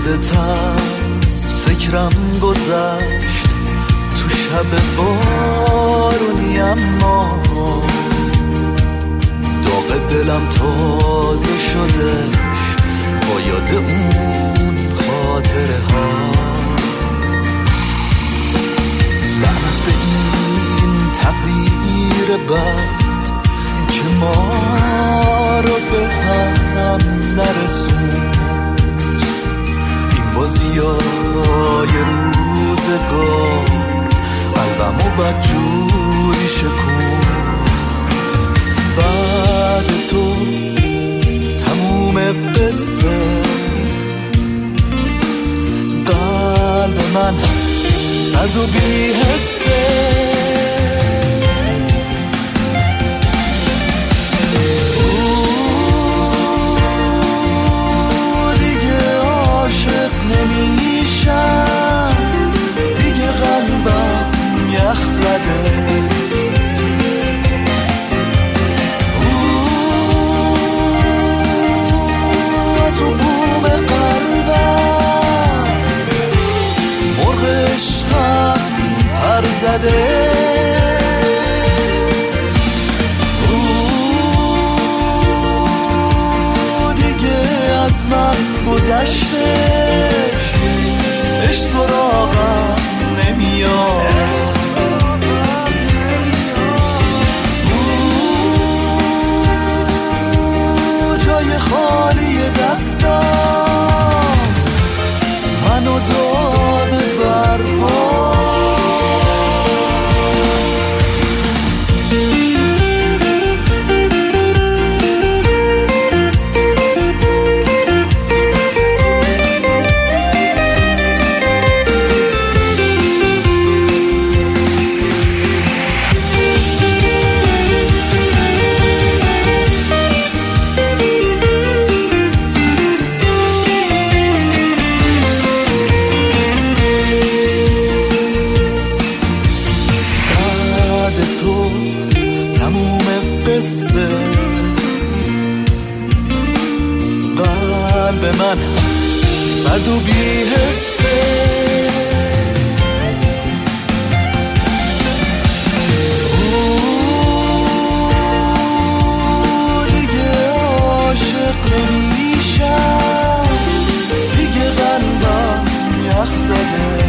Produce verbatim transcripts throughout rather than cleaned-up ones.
یادت از فکرم گذشت تو شب بارونی، اما داغ دلم تازه شدش با یاد اون خاطره ها. لعنت به این تقدیر بد که ما رو به هم نرسوند، این بازیای روزگار قلبمو بدجوری شکوند. بعد تو تموم قصه قلب من سرد و بی حسه. نمیشم دیگه، قلبم یخ زده، از رو بوم قلبم مرغ عشقم پر زده. دیگه از من گذشتش، اش سراغم نمیاد، جای خالی دستات منو داده برباد. تو تموم قصه قلب من سرد و بی حسه. دیگه عاشق نمیشم، دیگه قلبم یخ زده،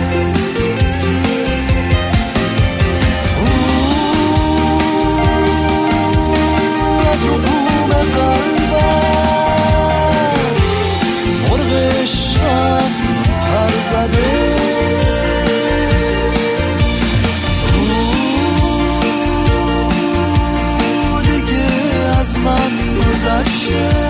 دیگه از من گذشته.